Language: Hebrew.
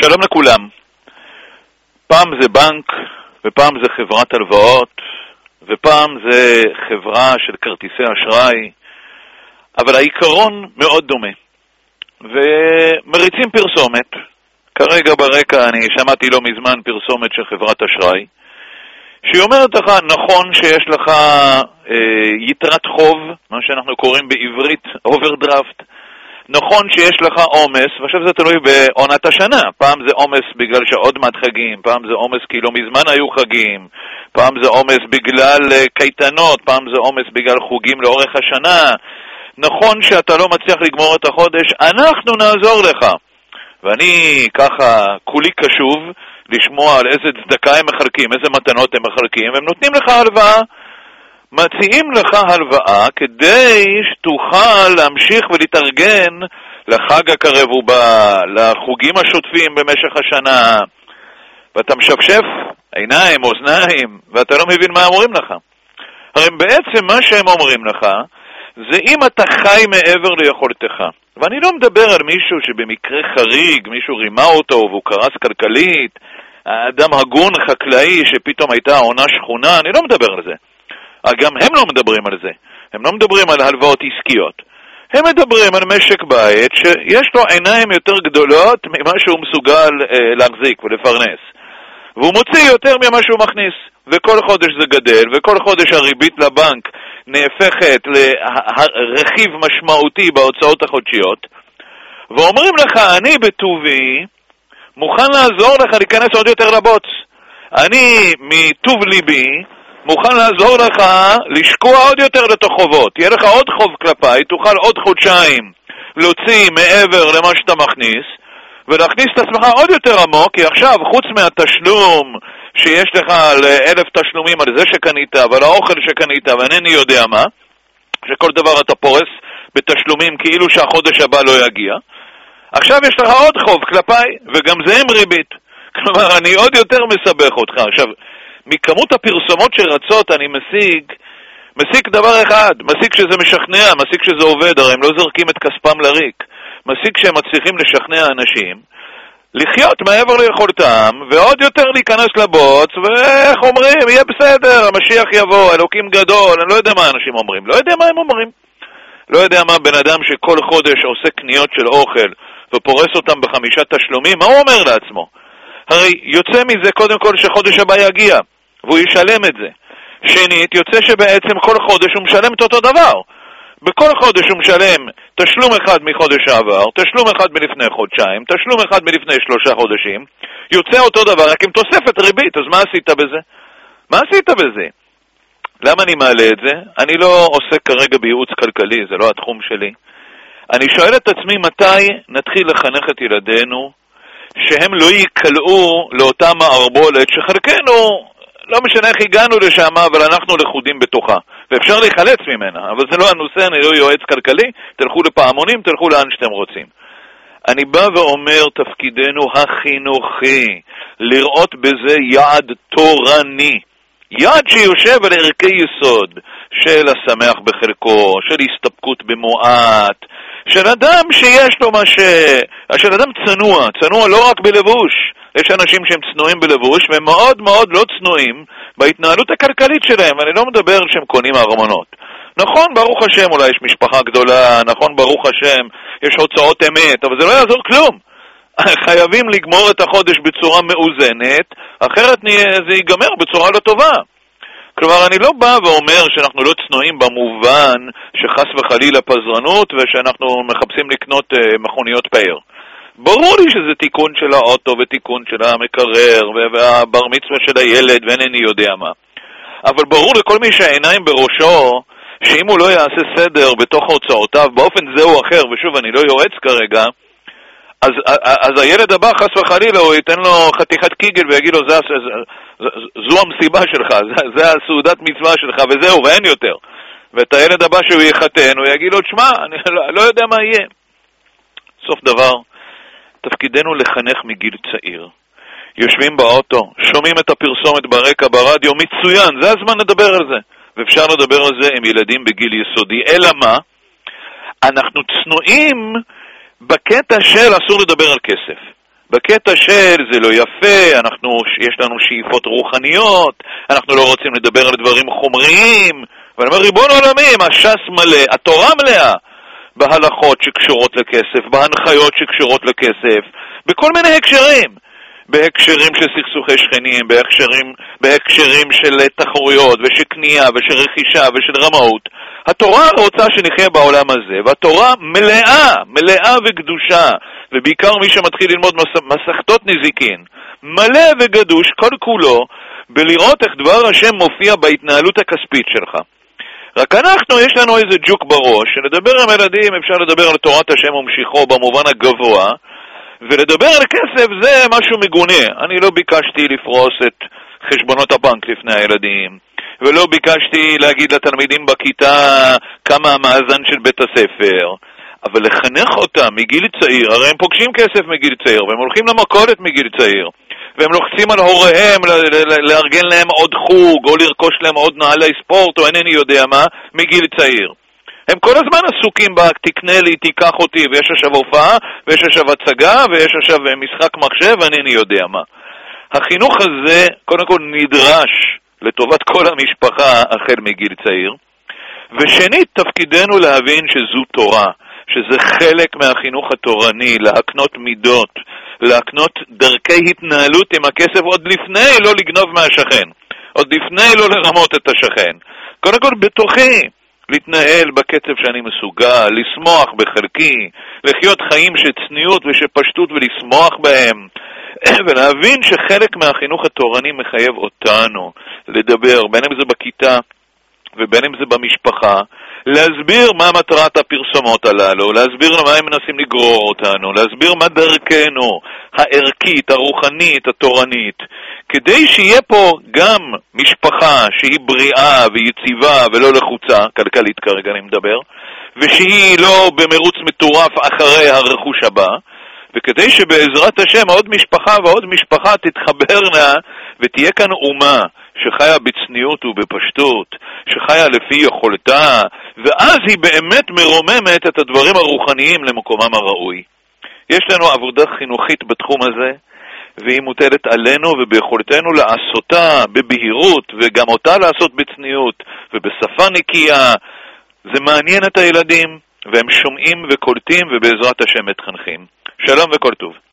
שלום לכולם. פעם זה בנק, ופעם זה חברת הלוואות, ופעם זה חברה של כרטיסי אשראי, אבל העיקרון מאוד דומה. ומריצים פרסומת. כרגע ברקע אני שמעתי לא מזמן פרסומת של חברת אשראי, שהיא אומרת לך, נכון שיש לך יתרת חוב, מה שאנחנו קוראים בעברית אוברדרפט, נכון שיש לך עומס, ועכשיו זה תלוי בעונת השנה. פעם זה עומס בגלל שעוד מעט חגים, פעם זה עומס כי לא מזמן היו חגים, פעם זה עומס בגלל קייטנות, פעם זה עומס בגלל חוגים לאורך השנה. נכון שאתה לא מצליח לגמור את החודש, אנחנו נעזור לך. ואני ככה כולי קשוב לשמוע על איזה צדקה הם מחלקים, איזה מתנות הם מחלקים, הם נותנים לך הלוואה, מציעים לך הלוואה כדי שתוכל להמשיך ולהתארגן לחג הקרב ובא, לחוגים השוטפים במשך השנה, ואתה משפשף עיניים, אוזניים, ואתה לא מבין מה אומרים לך. הרי בעצם מה שהם אומרים לך זה אם אתה חי מעבר ליכולתך. ואני לא מדבר על מישהו שבמקרה חריג, מישהו רימה אותו והוא קרס כלכלית, האדם הגון חקלאי שפתאום הייתה עונה שכונה, אני לא מדבר על זה. גם הם לא מדברים על זה. הם לא מדברים על הלוואות עסקיות. הם מדברים על משק בית שיש לו עיניים יותר גדולות ממה שהוא מסוגל להחזיק ולפרנס. והוא מוציא יותר ממה שהוא מכניס. וכל חודש זה גדל, וכל חודש הריבית לבנק נהפכת לרכיב משמעותי בהוצאות החודשיות. ואומרים לך, אני בטובי מוכן לעזור לך להיכנס עוד יותר לבוץ. אני מטוב ליבי מוכן לעזור לך לשקוע עוד יותר לתוך חובות. יהיה לך עוד חוב כלפיי, תוכל עוד חודשיים להוציא מעבר למה שאתה מכניס, ולהכניס את עצמך עוד יותר עמוק, כי עכשיו חוץ מהתשלום שיש לך על 1,000 תשלומים על זה שקנית ועל האוכל שקנית ואינני יודע מה, שכל דבר אתה פורס בתשלומים כאילו שהחודש הבא לא יגיע, עכשיו יש לך עוד חוב כלפיי, וגם זה עם ריבית. כלומר, אני עוד יותר מסבך אותך. עכשיו, מכמות הפרסומות שרצות אני מסיק דבר אחד, מסיק שזה משכנע, מסיק שזה עובד, הרי הם לא זורקים את כספם לריק, מסיק שהם מצליחים לשכנע אנשים לחיות מעבר ליכולתם, ועוד יותר להיכנס לבוץ, ואיך אומרים, יהיה בסדר, המשיח יבוא, אלוקים גדול, אני לא יודע מה אנשים אומרים, לא יודע מה הם אומרים. לא יודע מה בן אדם שכל חודש עושה קניות של אוכל, ופורס אותם ב5 תשלומים, מה הוא אומר לעצמו? הרי יוצא מזה קודם כל שחודש הבא יגיע, והוא ישלם את זה. שנית, יוצא שבעצם כל חודש הוא משלם את אותו דבר. בכל חודש הוא משלם תשלום אחד מחודש העבר, תשלום אחד מלפני חודשיים, תשלום אחד מלפני 3 חודשים, יוצא אותו דבר, רק עם תוספת ריבית. אז מה עשית בזה? מה עשית בזה? למה אני מעלה את זה? אני לא עוסק כרגע בייעוץ כלכלי, זה לא התחום שלי. אני שואל את עצמי מתי נתחיל לחנך את ילדינו שהם לא יקלעו לאותה מערבולת שחלקנו, לא משנה איך הגענו לשם, אבל אנחנו לחודים בתוכה. ואפשר להיחלץ ממנה, אבל זה לא הנושא, אני לא יועץ כלכלי, תלכו לפעמונים, תלכו לאן שאתם רוצים. אני בא ואומר, תפקידנו החינוכי, לראות בזה יעד תורני. יעד שיושב על ערכי יסוד של השמח בחלקו, של הסתפקות במועט, של אדם שיש לו של אדם צנוע לא רק בלבוש. יש אנשים שהם צנועים בלבוש והם מאוד מאוד לא צנועים בהתנהלות הכלכלית שלהם. אני לא מדבר שהם קונים ארמונות. נכון, ברוך השם, אולי יש משפחה גדולה, נכון, ברוך השם, יש הוצאות אמת, אבל זה לא יעזור כלום. חייבים לגמור את החודש בצורה מאוזנת, אחרת זה ייגמר בצורה לא טובה. כלומר, אני לא בא ואומר שאנחנו לא צנועים במובן שחס וחלילה פזרנות ושאנחנו מחפשים לקנות מכוניות פאר. ברור לי שזה תיקון של האוטו ותיקון של המקרר והבר מצווה של הילד ואינני יודע מה. אבל ברור לכל מי שהעיניים בראשו שאם הוא לא יעשה סדר בתוך הוצאותיו באופן זה או אחר, ושוב אני לא יועץ כרגע, אז הילד הבא חס וחלילה הוא ייתן לו חתיכת קיגל ויגיד לו זו המסיבה שלך, זה הסעודת מצווה שלך וזהו ואין יותר. ואת הילד הבא שהוא יחתן הוא יגיד לו תשמע, אני לא יודע מה יהיה. סוף דבר, תפקידנו לחנך מגיל צעיר. יושבים באוטו, שומעים את הפרסומת ברקע ברדיו, מצוין, זה הזמן לדבר על זה. ואפשר לדבר על זה עם ילדים בגיל יסודי. אלא מה? אנחנו צנועים בקטע של אסור לדבר על כסף. בקטע של זה לא יפה, יש לנו שאיפות רוחניות, אנחנו לא רוצים לדבר על דברים חומריים, ואני אומר, ריבון עולמים, הש"ס מלא, התורה מלאה, בהלכות שקשורות לכסף, בהנחיות שקשורות לכסף, בכל מיני הקשרים, בהקשרים של סכסוכי שכנים, בהקשרים של תחרויות ושל קנייה ושל רכישה ושל רמאות. התורה רוצה שנחיה בעולם הזה, והתורה מלאה וקדושה, ובעיקר מי שמתחיל ללמוד מסכתות נזיקין, מלא וגדוש כל כולו בלראות איך דבר השם מופיע בהתנהלות הכספית שלך. רק יש לנו איזה ג'וק בראש, שלדבר עם ילדים אפשר לדבר על תורת השם ומשיכו במובן הגבוה, ולדבר על כסף זה משהו מגונה. אני לא ביקשתי לפרוס את חשבונות הבנק לפני הילדים, ולא ביקשתי להגיד לתלמידים בכיתה כמה המאזן של בית הספר, אבל לחנך אותם מגיל צעיר, הרי הם פוגשים כסף מגיל צעיר, והם הולכים למכולת מגיל צעיר, והם לוחצים על הוריהם לארגן להם עוד חוג, או לרכוש להם עוד נעלי ספורט, או אינני יודע מה, מגיל צעיר. הם כל הזמן עסוקים בה, תקנה לי, תיקח אותי, ויש עכשיו הופעה, ויש עכשיו הצגה, ויש עכשיו משחק מחשב, ואינני יודע מה. החינוך הזה, קודם כל, נדרש לטובת כל המשפחה החל מגיל צעיר, ושנית, תפקידנו להבין שזו תורה, שזה חלק מהחינוך התורני, להקנות מידות, להקנות דרכי התנהלות עם הכסף, עוד לפני לא לגנוב מהשכן, עוד לפני לא לרמות את השכן. קודם כל, בתוכי, להתנהל בקצב שאני מסוגל, לשמוח בחלקי, לחיות חיים של צניעות ושל פשטות ולשמוח בהם, ולהבין שחלק מהחינוך התורני מחייב אותנו לדבר, בין אם זה בכיתה ובין אם זה במשפחה, להסביר מה מטרת הפרסומות הללו, להסביר מה הם מנסים לגרור אותנו, להסביר מה דרכנו הערכית, הרוחנית, התורנית, כדי שיהיה פה גם משפחה שהיא בריאה ויציבה ולא לחוצה, כלכלית כרגע אני מדבר, ושהיא לא במרוץ מטורף אחרי הרכוש הבא, וכדי שבעזרת השם עוד משפחה ועוד משפחה תתחברנה ותהיה כאן אומה שחיה בצניעות ובפשטות, שחיה לפי יכולתה, ואז היא באמת מרוממת את הדברים הרוחניים למקומם הראוי. יש לנו עבודה חינוכית בתחום הזה, והיא מוטלת עלינו וביכולתנו לעשותה בבהירות, וגם אותה לעשות בצניעות ובשפה נקייה. זה מעניין את הילדים, והם שומעים וקולטים ובעזרת השם מתחנכים. שלום וכל טוב.